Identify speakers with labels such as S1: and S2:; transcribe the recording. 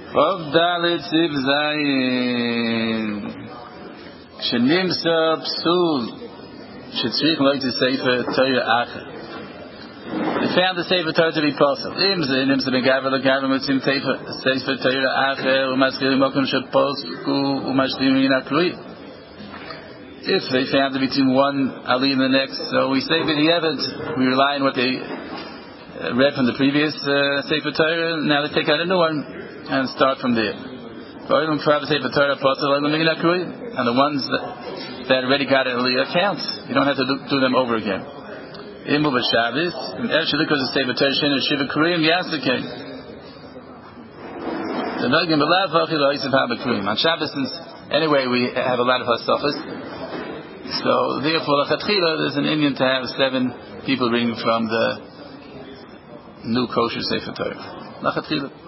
S1: Of Dalit Ziv Zayin Shenimsa Psul Shetzrich Loite Sefer Torah Acher. They found the Sefer Torah to be possible. Imsa Begaver Legaver Mitzim Sefer Torah Acher Umaschili Mokum Shepposku Umashlim Aklui. If they found it between one Ali and the next, so we say we rely on what they read from the previous Sefer Torah. Now they take out a new one and start from there. And the ones that already got an Ali count, you don't have to do them over again. Imu b'Shabbos, and actually because the Sefer Torah Shin Shiva Kurim Yasakei. The Nagim B'Lav V'Achil Ha'Yisif HaBekurim. On Shabbos, since anyway we have a lot of Hasafas, so therefore Lachatchila there's an Indian to have 7 people reading from the new kosher Sefer Torah. Lachatchila.